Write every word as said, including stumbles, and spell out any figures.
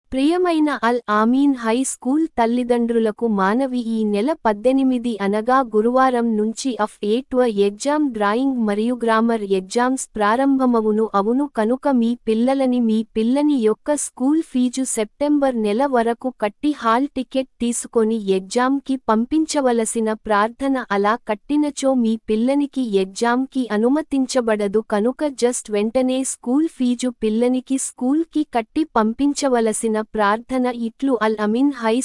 ప్రియమైన అల్ ఆమీన్ high school తల్లిదండ్రులకు మానవి ఈ నెల పద్దెనిమిది అనగా గురువారం నుంచి అఫ్ ఎయిట్వ ఎగ్జామ్ డ్రాయింగ్ మరియు గ్రామర్ ఎగ్జామ్స్ ప్రారంభమవును అవును కనుక మీ పిల్లలని మీ పిల్లని యొక్క స్కూల్ ఫీజు సెప్టెంబర్ నెల వరకు కట్టి హాల్ టికెట్ తీసుకొని ఎగ్జామ్ కి పంపించవలసిన ప్రార్థన అలా కట్టినచో మీ పిల్లనికి ఎగ్జామ్ కి అనుమతించబడదు కనుక జస్ట్ వెంటనే స్కూల్ ఫీజు పిల్లనికి స్కూల్ కి కట్టి పంపించవలసిన ప్రార్థన ఇట్లు అల్ అమీన్ హై